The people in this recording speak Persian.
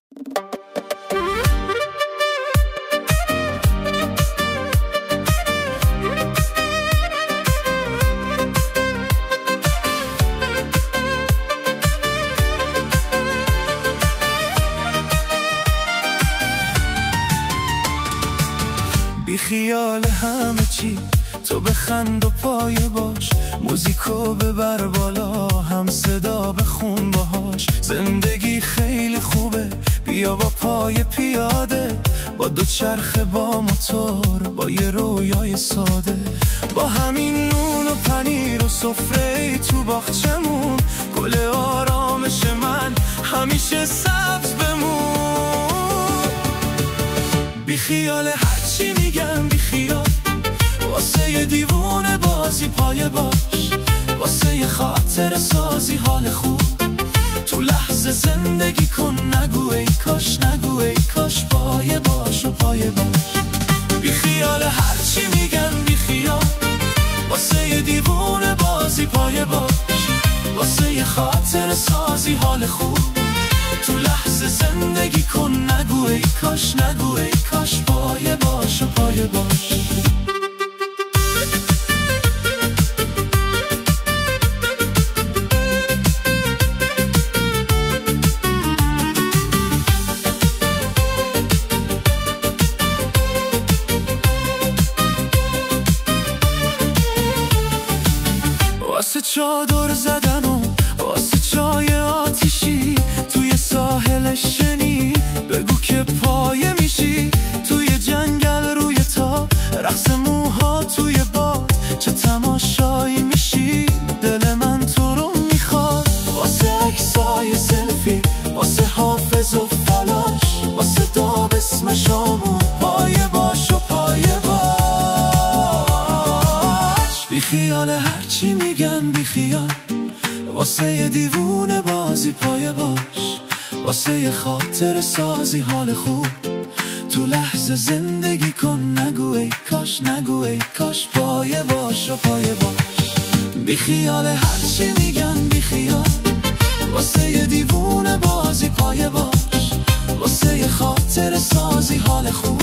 بی خیال همه چی تو بخند و پایه باش، موزیکو ببر بالا هم صدا بخون باهاش. زندگی خیلی خوبه، بیا با پای پیاده، با دو چرخه با موتور، با یه رویای ساده، با همین نون و پنیر و سفره تو باغچمون. گل آرامش من همیشه سبز بمون. بی خیال هرچی میگم بی خیال، واسه یه دیوونه بازی پایه باش، واسه یه خاطر سازی حال خوب. تو لحظه زندگی کن، نگو ای کاش، نگو ای کاش، پایه باش و پایه باش. بی خیال هرچی میگن بی خیال، واسه یه دیوونه بازی پایه باش، واسه یه خاطر سازی حال خوب. تو لحظه زندگی کن، نگو ای کاش، نگو ای کاش، پایه باش و پایه باش. واسه چادر زدن و واسه چای آتیشی، توی ساحل شنی بگو که پایه میشی. توی جنگل روی تا رقص موها توی باد، چه تماشایی میشی. دل من تو رو میخواد، واسه عکسای سلفی، واسه حافظ و فلاش، واسه داب اسم شامون. پایه باش و پایه باش. بی خیال هرچی میگن بی خیال، واسه یه دیوونه بازی پایه باش، واسه یه خاطر سازی حال خوب. تو لحظه زندگی کن، نگو ای کاش، نگو ای کاش، پایه باش و پایه باش. بی خیال هرچی میگن بی خیال، واسه یه دیوونه بازی پایه باش، واسه یه خاطر سازی حال خوب.